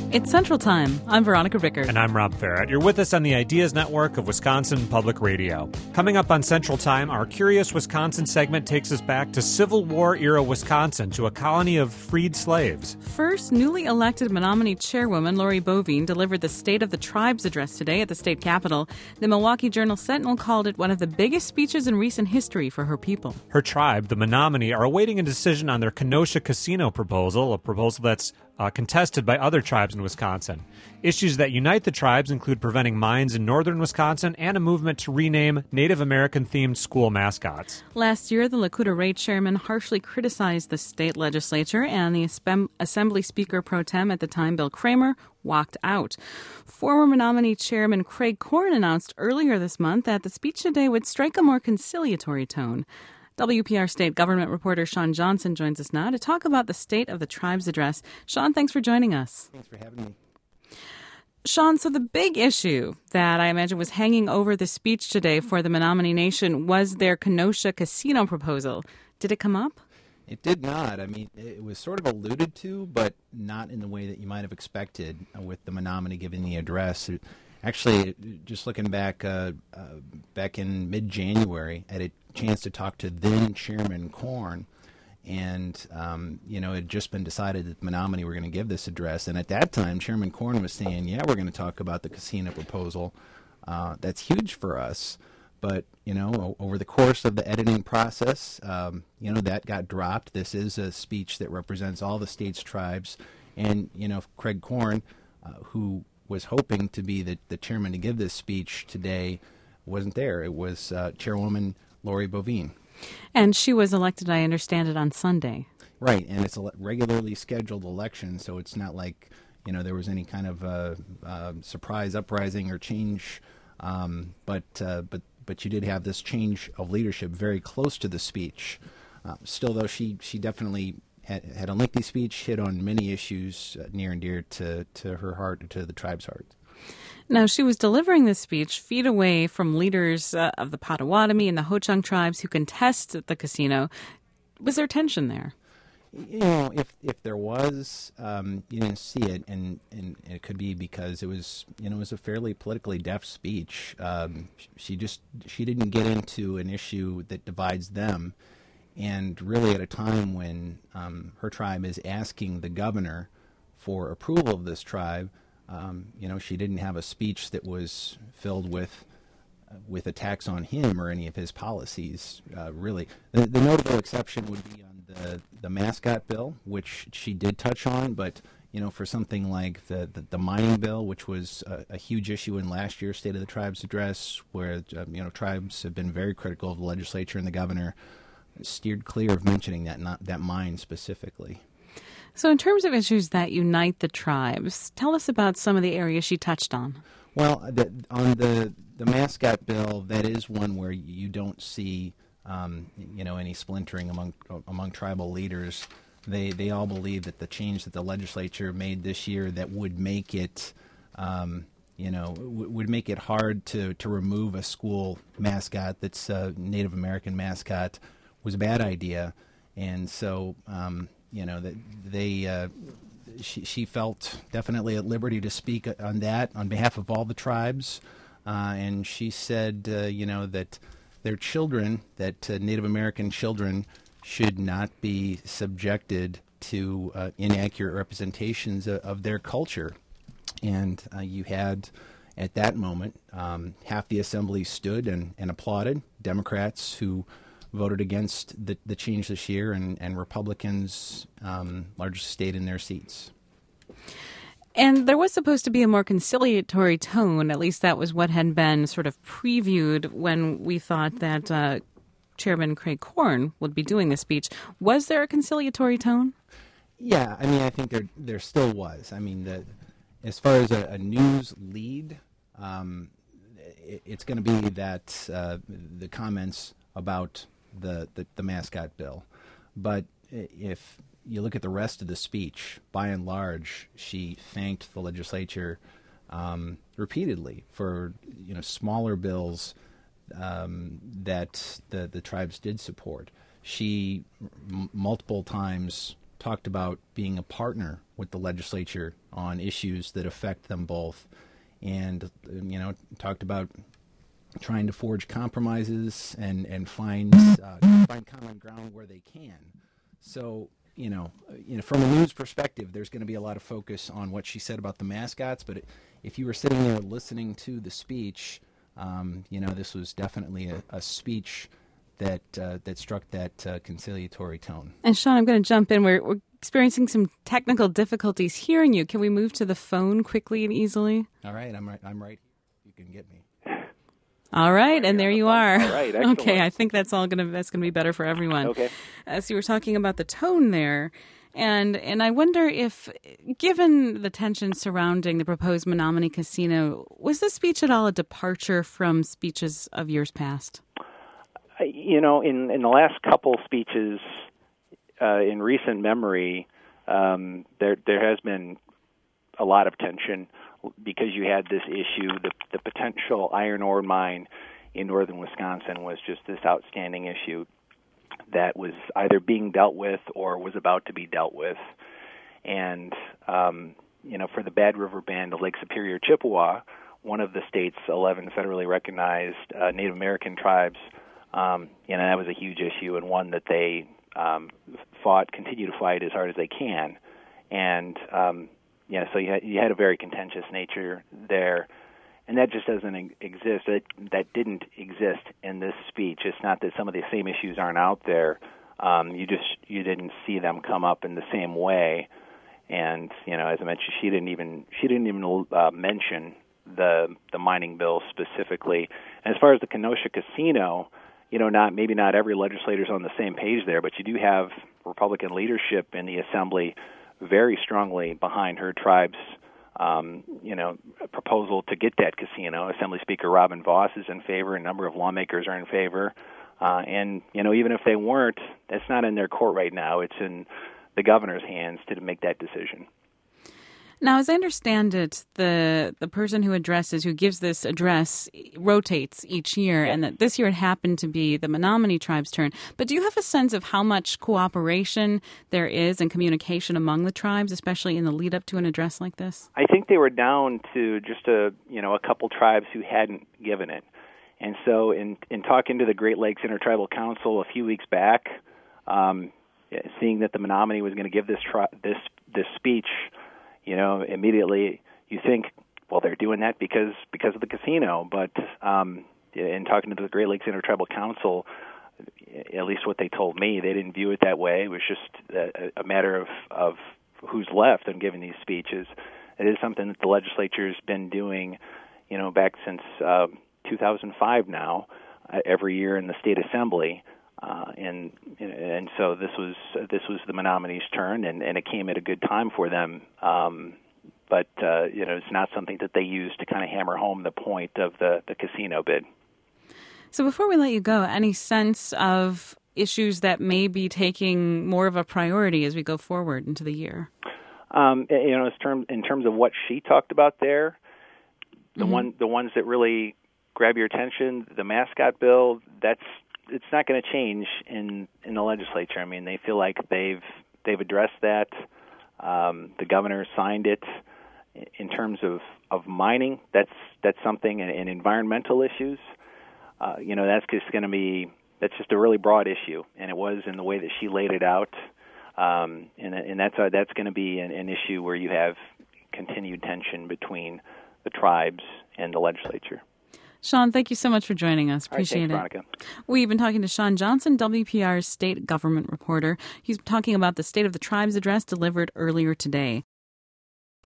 It's Central Time. I'm Veronica Rickert. And I'm Rob Farrett. You're with us on the Ideas Network of Wisconsin Public Radio. Coming up on Central Time, our Curious Wisconsin segment takes us back to Civil War-era Wisconsin, to a colony of freed slaves. First, newly elected Menominee Chairwoman Lori Bovine delivered the State of the Tribes address today at the state capitol. The Milwaukee Journal-Sentinel called it one of the biggest speeches in recent history for her people. Her tribe, the Menominee, are awaiting a decision on their Kenosha Casino proposal, a proposal that's contested by other tribes in Wisconsin. Issues that unite the tribes include preventing mines in northern Wisconsin and a movement to rename Native American-themed school mascots. Last year, the Lakota Ray chairman harshly criticized the state legislature, and the Assembly Speaker pro tem at the time, Bill Kramer, walked out. Former Menominee Chairman Craig Korn announced earlier this month that the speech today would strike a more conciliatory tone. WPR state government reporter Sean Johnson joins us now to talk about the State of the Tribes address. Sean, thanks for joining us. Thanks for having me. Sean, so the big issue that I imagine was hanging over the speech today for the Menominee Nation was their Kenosha Casino proposal. Did it come up? It did not. I mean, it was sort of alluded to, but not in the way that you might have expected with the Menominee giving the address. Actually, just looking back in mid-January, I had a chance to talk to then Chairman Korn, and it had just been decided that the Menominee were going to give this address. And at that time, Chairman Korn was saying, "Yeah, we're going to talk about the casino proposal. That's huge for us." But over the course of the editing process, that got dropped. This is a speech that represents all the state's tribes, and Craig Korn, who was hoping to be the chairman to give this speech today, wasn't there. It was Chairwoman Lori Bovine. And she was elected, I understand it, on Sunday. Right, and it's a regularly scheduled election, so it's not like there was any kind of surprise uprising or change. But you did have this change of leadership very close to the speech. Still, though, she definitely had a lengthy speech, hit on many issues near and dear to her heart, to the tribe's heart. Now, she was delivering this speech feet away from leaders of the Potawatomi and the Ho-Chunk tribes who contest the casino. Was there tension there? If there was, you didn't see it, and it could be because it was a fairly politically deft speech. She didn't get into an issue that divides them, and really at a time when her tribe is asking the governor for approval of this tribe. She didn't have a speech that was filled with attacks on him or any of his policies. Really, the notable exception would be on the mascot bill, which she did touch on. But for something like the mining bill, which was a huge issue in last year's State of the Tribes address, where tribes have been very critical of the legislature and the governor, steered clear of mentioning that mine specifically. So in terms of issues that unite the tribes, tell us about some of the areas she touched on. Well, on the mascot bill, that is one where you don't see any splintering among tribal leaders. They all believe that the change that the legislature made this year that would make it would make it hard to remove a school mascot that's a Native American mascot was a bad idea, and so. She felt definitely at liberty to speak on that on behalf of all the tribes, and she said, that their children, that Native American children, should not be subjected to inaccurate representations of their culture. And you had, at that moment, half the assembly stood and applauded. Democrats who voted against the change this year, and Republicans largely stayed in their seats. And there was supposed to be a more conciliatory tone. At least that was what had been sort of previewed when we thought that Chairman Craig Korn would be doing this speech. Was there a conciliatory tone? Yeah, I mean, I think there still was. I mean, as far as a news lead, it's going to be that the comments about the mascot bill. But if you look at the rest of the speech, by and large, she thanked the legislature repeatedly for smaller bills that the tribes did support. She multiple times talked about being a partner with the legislature on issues that affect them both, and talked about trying to forge compromises and find common ground where they can. So from a news perspective, there's going to be a lot of focus on what she said about the mascots. But if you were sitting there listening to the speech, this was definitely a speech that struck that conciliatory tone. And Sean, I'm going to jump in. We're experiencing some technical difficulties hearing you. Can we move to the phone quickly and easily? All right, I'm right. You can get me. All right, and there you are. All right, excellent. Okay, I think that's gonna be better for everyone. Okay. So you were talking about the tone there, and I wonder if, given the tension surrounding the proposed Menominee Casino, was this speech at all a departure from speeches of years past? In the last couple speeches in recent memory, there has been a lot of tension, because you had this issue, the potential iron ore mine in northern Wisconsin was just this outstanding issue that was either being dealt with or was about to be dealt with. And, for the Bad River Band of Lake Superior Chippewa, one of the state's 11 federally recognized Native American tribes, that was a huge issue, and one that they continue to fight as hard as they can. And, so you had a very contentious nature there, and that just doesn't exist. That didn't exist in this speech. It's not that some of the same issues aren't out there. You didn't see them come up in the same way. And as I mentioned, she didn't even mention the mining bill specifically. And as far as the Kenosha Casino, maybe not every legislator's on the same page there, but you do have Republican leadership in the Assembly very strongly behind her tribe's, proposal to get that casino. Assembly Speaker Robin Vos is in favor. A number of lawmakers are in favor. And even if they weren't, that's not in their court right now. It's in the governor's hands to make that decision. Now, as I understand it, the person who gives this address rotates each year, and that this year it happened to be the Menominee tribe's turn. But do you have a sense of how much cooperation there is and communication among the tribes, especially in the lead up to an address like this? I think they were down to just a couple tribes who hadn't given it. And so in talking to the Great Lakes Intertribal Council a few weeks back, seeing that the Menominee was going to give this speech, immediately you think, well, they're doing that because of the casino. But in talking to the Great Lakes Intertribal Council, at least what they told me, they didn't view it that way. It was just a matter of who's left and giving these speeches. It is something that the legislature's been doing, back since 2005 now, every year in the state assembly. And so this was the Menominee's turn, and it came at a good time for them. But it's not something that they use to kind of hammer home the point of the casino bid. So before we let you go, any sense of issues that may be taking more of a priority as we go forward into the year? In terms of what she talked about there, the ones that really grab your attention, the mascot bill, it's not going to change in the legislature. I mean, they feel like they've addressed that. The governor signed it. In terms of mining, that's something, and environmental issues. That's just a really broad issue, and it was in the way that she laid it out. And that's going to be an issue where you have continued tension between the tribes and the legislature. Sean, thank you so much for joining us. Appreciate it. Veronica. We've been talking to Sean Johnson, WPR's state government reporter. He's talking about the State of the Tribes address delivered earlier today.